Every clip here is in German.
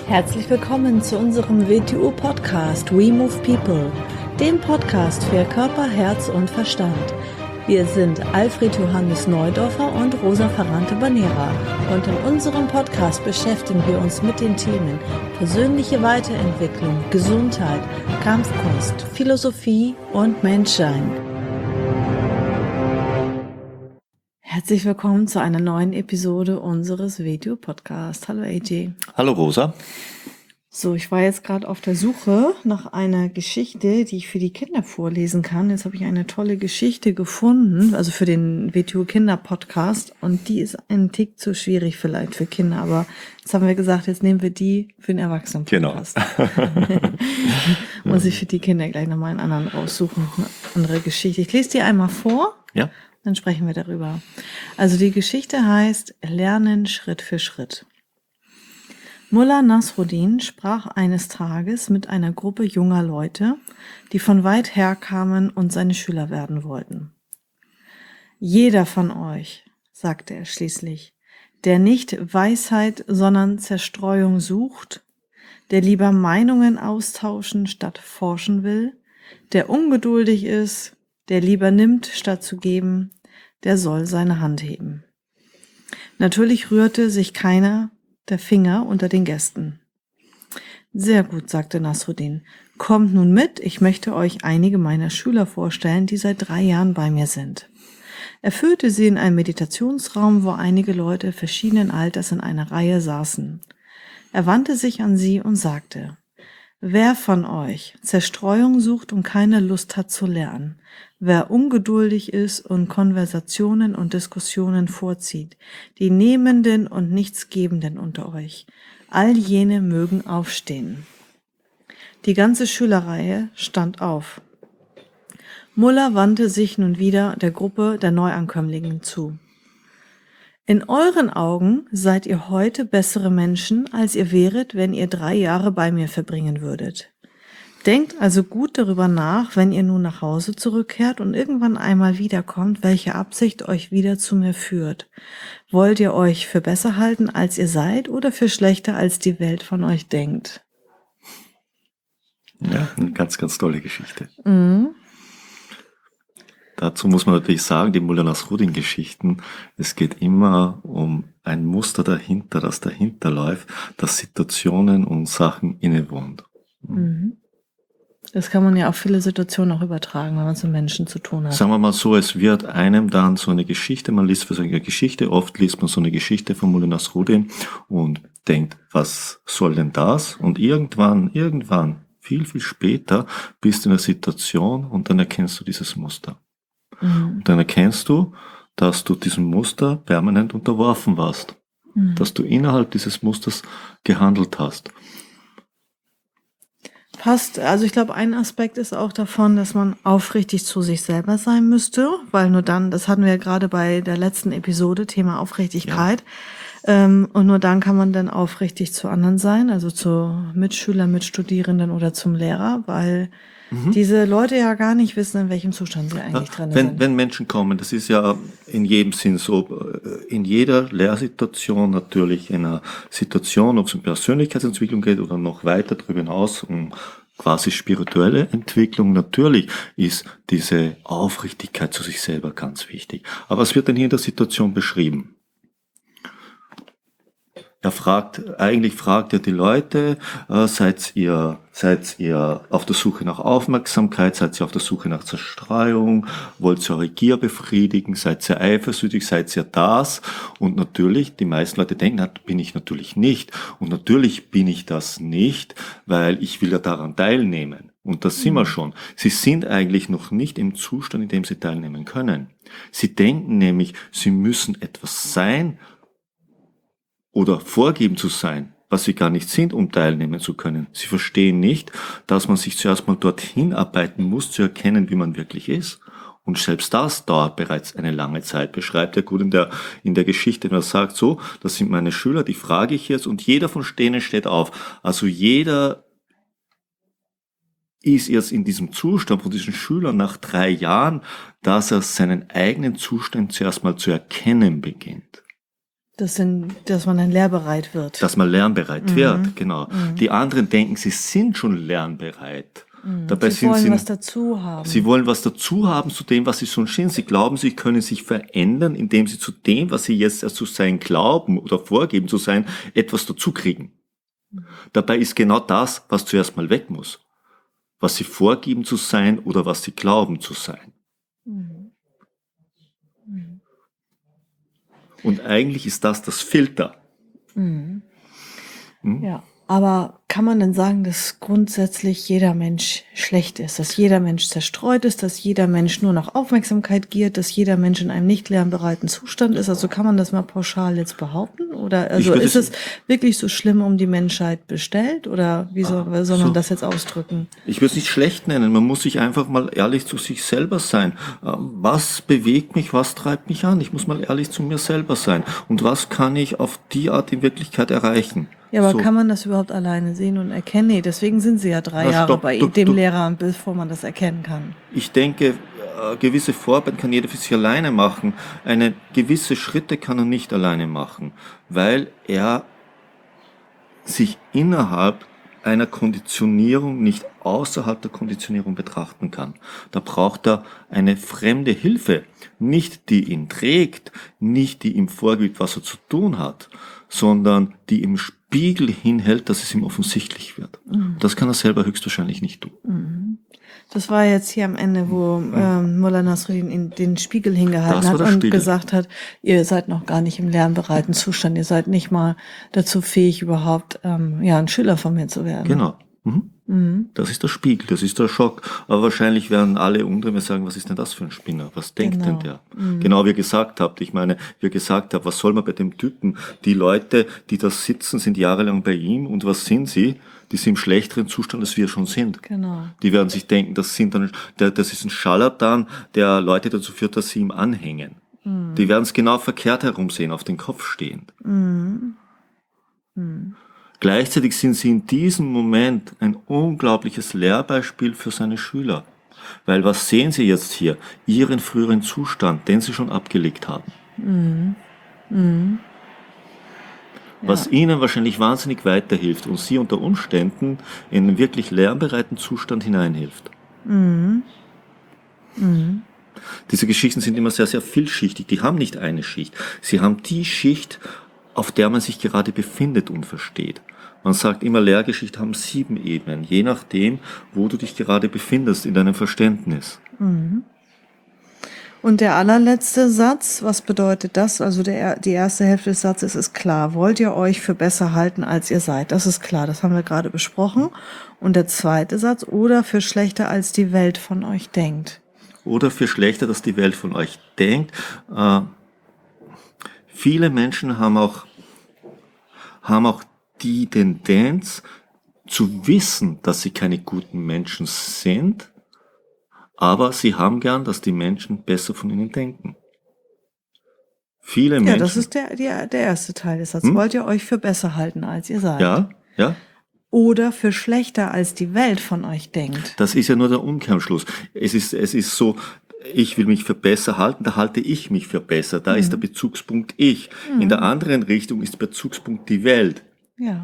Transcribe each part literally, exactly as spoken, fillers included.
Herzlich willkommen zu unserem W T U-Podcast We Move People, dem Podcast für Körper, Herz und Verstand. Wir sind Alfred Johannes Neudorfer und Rosa Ferrante-Banera und in unserem Podcast beschäftigen wir uns mit den Themen persönliche Weiterentwicklung, Gesundheit, Kampfkunst, Philosophie und Menschsein. Herzlich willkommen zu einer neuen Episode unseres Video-Podcasts. Hallo A J. Hallo Rosa. So, ich war jetzt gerade auf der Suche nach einer Geschichte, die ich für die Kinder vorlesen kann. Jetzt habe ich eine tolle Geschichte gefunden, also für den W T U-Kinder-Podcast. Und die ist ein Tick zu schwierig vielleicht für Kinder. Aber jetzt haben wir gesagt, jetzt nehmen wir die für den Erwachsenen-Podcast. Genau. Muss ich für die Kinder gleich nochmal einen anderen raussuchen, eine andere Geschichte. Ich lese die einmal vor. Ja. Dann sprechen wir darüber. Also die Geschichte heißt Lernen Schritt für Schritt. Mullah Nasruddin sprach eines Tages mit einer Gruppe junger Leute, die von weit her kamen und seine Schüler werden wollten. Jeder von euch, sagte er schließlich, der nicht Weisheit, sondern Zerstreuung sucht, der lieber Meinungen austauschen statt forschen will, der ungeduldig ist, der lieber nimmt, statt zu geben, der soll seine Hand heben. Natürlich rührte sich keiner der Finger unter den Gästen. Sehr gut, sagte Nasruddin. Kommt nun mit, ich möchte euch einige meiner Schüler vorstellen, die seit drei Jahren bei mir sind. Er führte sie in einen Meditationsraum, wo einige Leute verschiedenen Alters in einer Reihe saßen. Er wandte sich an sie und sagte: Wer von euch Zerstreuung sucht und keine Lust hat zu lernen, wer ungeduldig ist und Konversationen und Diskussionen vorzieht, die Nehmenden und Nichtsgebenden unter euch, all jene mögen aufstehen. Die ganze Schülerreihe stand auf. Mullah wandte sich nun wieder der Gruppe der Neuankömmlinge zu. In euren Augen seid ihr heute bessere Menschen, als ihr wäret, wenn ihr drei Jahre bei mir verbringen würdet. Denkt also gut darüber nach, wenn ihr nun nach Hause zurückkehrt und irgendwann einmal wiederkommt, welche Absicht euch wieder zu mir führt. Wollt ihr euch für besser halten, als ihr seid, oder für schlechter, als die Welt von euch denkt? Ja, eine ganz, ganz tolle Geschichte. Mhm. Dazu muss man natürlich sagen, die Mullah Nasruddin-Geschichten, es geht immer um ein Muster dahinter, das dahinter läuft, das Situationen und Sachen innewohnt. Mhm. Das kann man ja auf viele Situationen auch übertragen, wenn man es mit Menschen zu tun hat. Sagen wir mal so, es wird einem dann so eine Geschichte, man liest für so eine Geschichte, oft liest man so eine Geschichte von Mullah Nasruddin und denkt, was soll denn das? Und irgendwann, irgendwann, viel, viel später bist du in einer Situation und dann erkennst du dieses Muster. Mhm. Und dann erkennst du, dass du diesem Muster permanent unterworfen warst. Mhm. Dass du innerhalb dieses Musters gehandelt hast. Passt. Also ich glaube, ein Aspekt ist auch davon, dass man aufrichtig zu sich selber sein müsste, weil nur dann, das hatten wir ja gerade bei der letzten Episode, Thema Aufrichtigkeit, ja. ähm, und nur dann kann man dann aufrichtig zu anderen sein, also zu Mitschülern, Mitstudierenden oder zum Lehrer, weil mhm. diese Leute ja gar nicht wissen, in welchem Zustand sie eigentlich ja, drin wenn, sind. Wenn Menschen kommen, das ist ja in jedem Sinn so, in jeder Lehrsituation natürlich, in einer Situation, ob es um Persönlichkeitsentwicklung geht oder noch weiter darüber hinaus, um quasi spirituelle Entwicklung, natürlich ist diese Aufrichtigkeit zu sich selber ganz wichtig. Aber was wird denn hier in der Situation beschrieben? Er fragt, eigentlich fragt er die Leute, äh, seid ihr, seid ihr auf der Suche nach Aufmerksamkeit, seid ihr auf der Suche nach Zerstreuung, wollt ihr eure Gier befriedigen, seid ihr eifersüchtig, seid ihr das? Und natürlich, die meisten Leute denken, das bin ich natürlich nicht. Und natürlich bin ich das nicht, weil ich will ja daran teilnehmen. Und das sind wir schon. Sie sind eigentlich noch nicht im Zustand, in dem sie teilnehmen können. Sie denken nämlich, sie müssen etwas sein, oder vorgeben zu sein, was sie gar nicht sind, um teilnehmen zu können. Sie verstehen nicht, dass man sich zuerst mal dorthin arbeiten muss, zu erkennen, wie man wirklich ist. Und selbst das dauert bereits eine lange Zeit. Beschreibt er gut in der, in der Geschichte, wenn er sagt, so, das sind meine Schüler, die frage ich jetzt, und jeder von denen steht auf. Also jeder ist jetzt in diesem Zustand von diesen Schülern nach drei Jahren, dass er seinen eigenen Zustand zuerst mal zu erkennen beginnt. Das sind, dass man dann lehrbereit wird. Dass man lernbereit Mhm. wird, genau. Mhm. Die anderen denken, sie sind schon lernbereit. Mhm. Dabei Sie sind wollen sie, was dazu haben. sie wollen was dazu haben zu dem, was sie schon sind. Sie glauben, sie können sich verändern, indem sie zu dem, was sie jetzt erst zu sein glauben oder vorgeben zu sein, etwas dazu kriegen. Mhm. Dabei ist genau das, was zuerst mal weg muss. Was sie vorgeben zu sein oder was sie glauben zu sein. Mhm. Mhm. Und eigentlich ist das das Filter. Mhm. Hm? Ja, aber kann man denn sagen, dass grundsätzlich jeder Mensch schlecht ist, dass jeder Mensch zerstreut ist, dass jeder Mensch nur nach Aufmerksamkeit giert, dass jeder Mensch in einem nicht lernbereiten Zustand ist? Also kann man das mal pauschal jetzt behaupten? Oder also würde ist es wirklich so schlimm um die Menschheit bestellt? Oder wie soll, wie soll man so. das jetzt ausdrücken? Ich würde es nicht schlecht nennen. Man muss sich einfach mal ehrlich zu sich selber sein. Was bewegt mich? Was treibt mich an? Ich muss mal ehrlich zu mir selber sein. Und was kann ich auf die Art in Wirklichkeit erreichen? Ja, aber so. kann man das überhaupt alleine sehen und erkennen? Nee, deswegen sind sie ja drei Na, Jahre stopp, bei du, dem du, Lehrer, bevor man das erkennen kann. Ich denke, gewisse Vorarbeit kann jeder für sich alleine machen. Eine gewisse Schritte kann er nicht alleine machen, weil er sich innerhalb einer Konditionierung nicht außerhalb der Konditionierung betrachten kann. Da braucht er eine fremde Hilfe, nicht die ihn trägt, nicht die ihm vorgibt, was er zu tun hat, sondern die im Spiegel hinhält, dass es ihm offensichtlich wird. Mhm. Das kann er selber höchstwahrscheinlich nicht tun. Mhm. Das war jetzt hier am Ende, wo ähm, Mullah Nasruddin in den Spiegel hingehalten hat und Spiegel. gesagt hat, ihr seid noch gar nicht im lernbereiten Zustand, ihr seid nicht mal dazu fähig, überhaupt ähm, ja ein Schüler von mir zu werden. Genau. Mhm. Mhm. Das ist der Spiegel, das ist der Schock. Aber wahrscheinlich werden alle unter mir sagen, was ist denn das für ein Spinner? Was denkt genau. denn der? Mhm. Genau wie ihr gesagt habt. Ich meine, wie ihr gesagt habt, was soll man bei dem Typen? Die Leute, die da sitzen, sind jahrelang bei ihm und was sind sie? Die sind im schlechteren Zustand, als wir schon sind. Genau. Die werden sich denken, das sind dann, das ist ein Scharlatan, der Leute dazu führt, dass sie ihm anhängen. Mhm. Die werden es genau verkehrt herum sehen, auf den Kopf stehend. Mhm. Mhm. Gleichzeitig sind sie in diesem Moment ein unglaubliches Lehrbeispiel für seine Schüler. Weil was sehen sie jetzt hier? Ihren früheren Zustand, den sie schon abgelegt haben. Mhm. Mhm. Was ja. ihnen wahrscheinlich wahnsinnig weiterhilft und sie unter Umständen in einen wirklich lernbereiten Zustand hineinhilft. Mhm. Mhm. Diese Geschichten sind immer sehr, sehr vielschichtig. Die haben nicht eine Schicht. Sie haben die Schicht, auf der man sich gerade befindet und versteht. Man sagt immer, Lehrgeschichten haben sieben Ebenen, je nachdem, wo du dich gerade befindest in deinem Verständnis. Mhm. Und der allerletzte Satz, was bedeutet das? Also der, die erste Hälfte des Satzes ist klar. Wollt ihr euch für besser halten, als ihr seid? Das ist klar, das haben wir gerade besprochen. Und der zweite Satz, oder für schlechter, als die Welt von euch denkt. Oder für schlechter, als die Welt von euch denkt. Äh, viele Menschen haben auch, haben auch die Tendenz zu wissen, dass sie keine guten Menschen sind, aber sie haben gern, dass die Menschen besser von ihnen denken. Viele ja, Menschen. Ja, das ist der, der, der erste Teil des Satzes. Hm? Wollt ihr euch für besser halten, als ihr seid? Ja, ja. Oder für schlechter, als die Welt von euch denkt. Das ist ja nur der Umkehrschluss. Es ist, es ist so, ich will mich für besser halten, da halte ich mich für besser. Da mhm. ist der Bezugspunkt ich. Mhm. In der anderen Richtung ist der Bezugspunkt die Welt. Ja.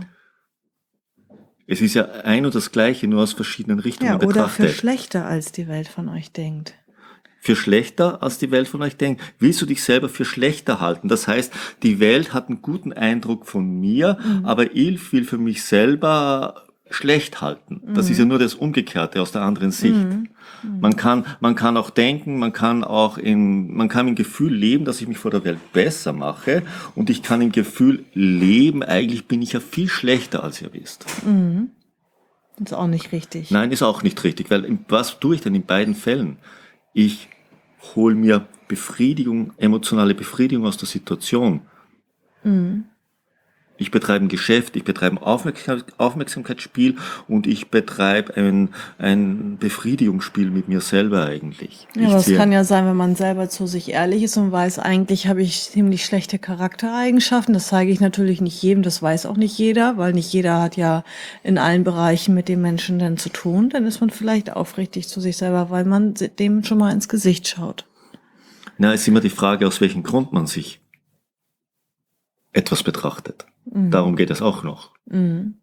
Es ist ja ein und das Gleiche, nur aus verschiedenen Richtungen ja, oder betrachtet. Oder für schlechter, als die Welt von euch denkt. Für schlechter, als die Welt von euch denkt. Willst du dich selber für schlechter halten? Das heißt, die Welt hat einen guten Eindruck von mir, mhm. aber ich will für mich selber schlecht halten. Das mhm. ist ja nur das Umgekehrte aus der anderen Sicht. Mhm. Mhm. Man kann, man kann auch denken, man kann auch in, man kann im Gefühl leben, dass ich mich vor der Welt besser mache, und ich kann im Gefühl leben, eigentlich bin ich ja viel schlechter, als ihr wisst. Mhm. Ist auch nicht richtig. Nein, ist auch nicht richtig, weil was tue ich denn in beiden Fällen? Ich hole mir Befriedigung, emotionale Befriedigung aus der Situation. Mhm. Ich betreibe ein Geschäft, ich betreibe ein Aufmerksamkeitsspiel und ich betreibe ein, ein Befriedigungsspiel mit mir selber eigentlich. Ja, aber es kann ja sein, wenn man selber zu sich ehrlich ist und weiß, eigentlich habe ich ziemlich schlechte Charaktereigenschaften. Das zeige ich natürlich nicht jedem, das weiß auch nicht jeder, weil nicht jeder hat ja in allen Bereichen mit dem Menschen dann zu tun. Dann ist man vielleicht aufrichtig zu sich selber, weil man dem schon mal ins Gesicht schaut. Na, ist immer die Frage, aus welchem Grund man sich etwas betrachtet. Mhm. Darum geht es auch noch. Mhm.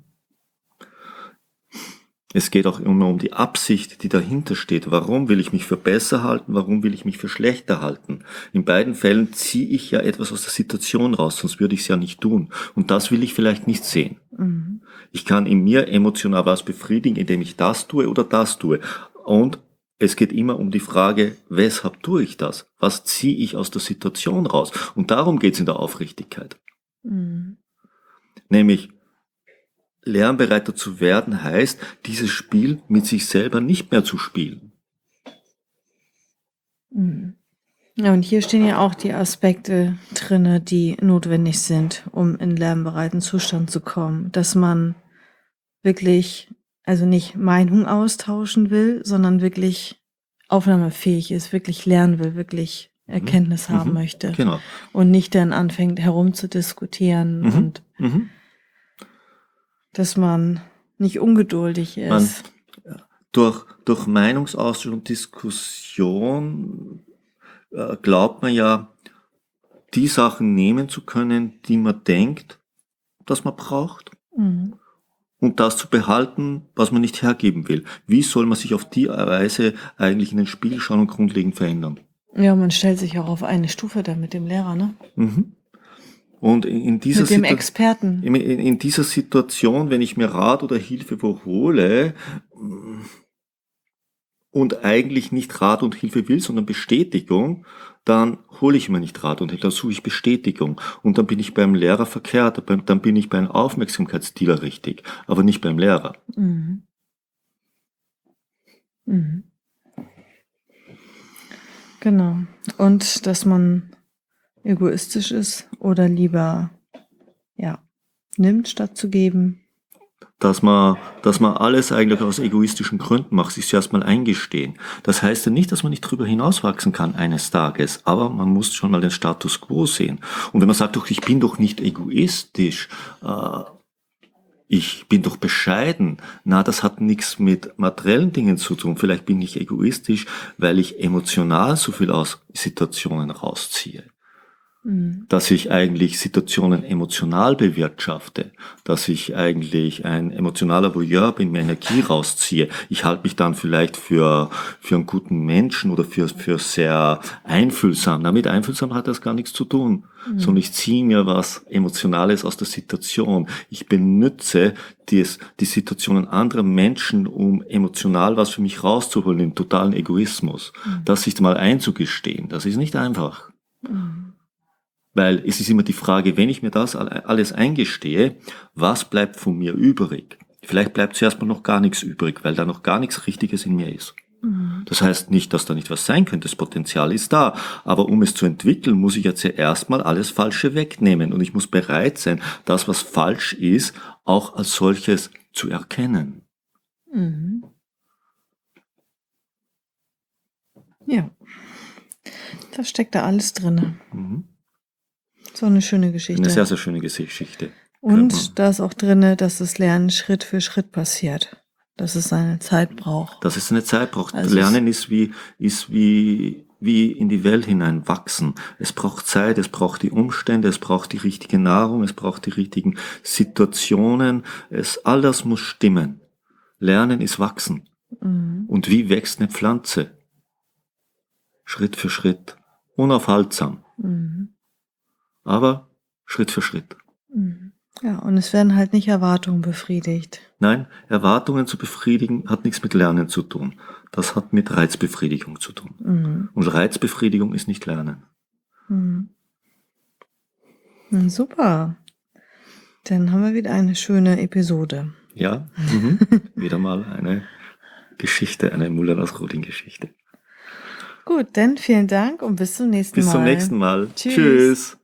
Es geht auch immer um die Absicht, die dahinter steht. Warum will ich mich für besser halten? Warum will ich mich für schlechter halten? In beiden Fällen ziehe ich ja etwas aus der Situation raus, sonst würde ich es ja nicht tun. Und das will ich vielleicht nicht sehen. Mhm. Ich kann in mir emotional was befriedigen, indem ich das tue oder das tue. Und es geht immer um die Frage, weshalb tue ich das? Was ziehe ich aus der Situation raus? Und darum geht es in der Aufrichtigkeit. Mhm. Nämlich, lernbereiter zu werden heißt, dieses Spiel mit sich selber nicht mehr zu spielen. Mhm. Ja, und hier stehen ja auch die Aspekte drinne, die notwendig sind, um in lernbereiten Zustand zu kommen. Dass man wirklich, also nicht Meinung austauschen will, sondern wirklich aufnahmefähig ist, wirklich lernen will, wirklich Erkenntnis Mhm. haben Mhm. möchte. Genau. Und nicht dann anfängt herumzudiskutieren Mhm. und Mhm. dass man nicht ungeduldig Man, ist. durch, durch Meinungsaustausch und Diskussion äh, glaubt man ja, die Sachen nehmen zu können, die man denkt, dass man braucht, Mhm. und das zu behalten, was man nicht hergeben will. Wie soll man sich auf die Weise eigentlich in den Spiegel schauen und grundlegend verändern? Ja, man stellt sich auch auf eine Stufe da mit dem Lehrer, ne? Mhm. Und in, in dieser Mit dem Situ- Experten. in, in, in dieser Situation, wenn ich mir Rat oder Hilfe wo hole und eigentlich nicht Rat und Hilfe will, sondern Bestätigung, dann hole ich mir nicht Rat und Hilfe, dann suche ich Bestätigung. Und dann bin ich beim Lehrer verkehrt, dann bin ich bei einem Aufmerksamkeitsdealer richtig, aber nicht beim Lehrer. Mhm. Mhm. Genau. Und dass man egoistisch ist oder lieber, ja, nimmt, statt zu geben. Dass man, dass man alles eigentlich aus egoistischen Gründen macht, sich erstmal eingestehen. Das heißt ja nicht, dass man nicht drüber hinauswachsen kann eines Tages, aber man muss schon mal den Status quo sehen. Und wenn man sagt, doch, ich bin doch nicht egoistisch, äh, ich bin doch bescheiden, na, das hat nichts mit materiellen Dingen zu tun. Vielleicht bin ich egoistisch, weil ich emotional so viel aus Situationen rausziehe. Dass ich eigentlich Situationen emotional bewirtschafte, dass ich eigentlich ein emotionaler Voyeur bin, mir Energie rausziehe. Ich halte mich dann vielleicht für, für einen guten Menschen oder für, für sehr einfühlsam. Damit einfühlsam hat das gar nichts zu tun, mhm. sondern ich ziehe mir was Emotionales aus der Situation. Ich benutze dies, die Situationen anderer Menschen, um emotional was für mich rauszuholen, den totalen Egoismus. Mhm. Das sich mal einzugestehen, das ist nicht einfach. Mhm. Weil es ist immer die Frage, wenn ich mir das alles eingestehe, was bleibt von mir übrig? Vielleicht bleibt zuerst mal noch gar nichts übrig, weil da noch gar nichts Richtiges in mir ist. Mhm. Das heißt nicht, dass da nicht was sein könnte, das Potenzial ist da. Aber um es zu entwickeln, muss ich jetzt ja erstmal alles Falsche wegnehmen. Und ich muss bereit sein, das, was falsch ist, auch als solches zu erkennen. Mhm. Ja, da steckt da alles drin. Mhm. So eine schöne Geschichte. Eine sehr, sehr schöne Geschichte. Und da ist auch drin, dass das Lernen Schritt für Schritt passiert. Dass es seine Zeit braucht. Dass es eine Zeit braucht. Also Lernen ist wie, ist wie, wie in die Welt hinein wachsen. Es braucht Zeit, es braucht die Umstände, es braucht die richtige Nahrung, es braucht die richtigen Situationen. Es, all das muss stimmen. Lernen ist wachsen. Mhm. Und wie wächst eine Pflanze? Schritt für Schritt. Unaufhaltsam. Mhm. Aber Schritt für Schritt. Ja, und es werden halt nicht Erwartungen befriedigt. Nein, Erwartungen zu befriedigen hat nichts mit Lernen zu tun. Das hat mit Reizbefriedigung zu tun. Mhm. Und Reizbefriedigung ist nicht Lernen. Mhm. Super. Dann haben wir wieder eine schöne Episode. Ja, mhm. Wieder mal eine Geschichte, eine Muller-Nasruddin-Geschichte. Gut, dann vielen Dank und bis zum nächsten bis Mal. Bis zum nächsten Mal. Tschüss. Tschüss.